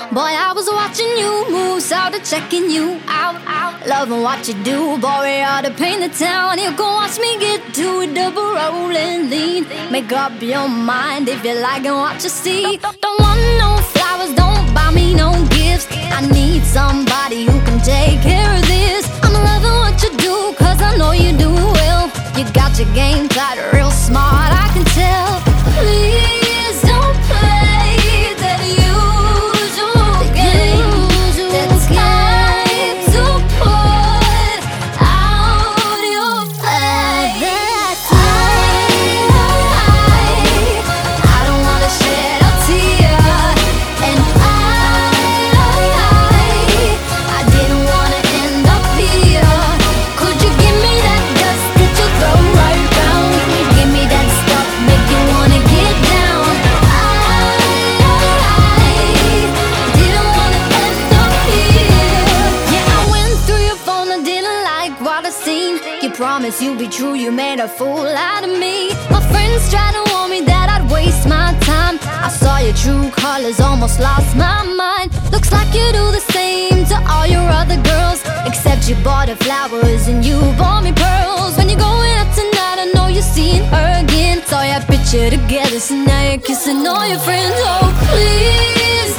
Boy, I was watching you move, started checking you out. Loving what you do, boy, we ought to paint the town. You go watch me get to it, double rolling lean. Make up your mind if you like and what you see. Don't want no flowers, don't buy me no gifts. I need somebody who can take care of this. I'm loving what you do, cause I know you do well. You got your game tight, real smart, I can tell. Please don't play that usual game. That's time to put out your face. I don't wanna shed a tear, and I didn't wanna end up here. Could you give me that dust that you throw right round? Give me that stuff, make you wanna get down. I didn't wanna end up here. Yeah, I went through your phone, I didn't like what I seen. You promised you'd be true, you made a fool out of me. My friends tried to warn me that I'd waste my time. I saw your true colors, almost lost my mind. Looks like you do the same to all your other girls, except you bought her flowers and you bought me pearls. When you're going out tonight, I know you're seeing her again. Saw your picture together, so now you're kissing all your friends. Oh, please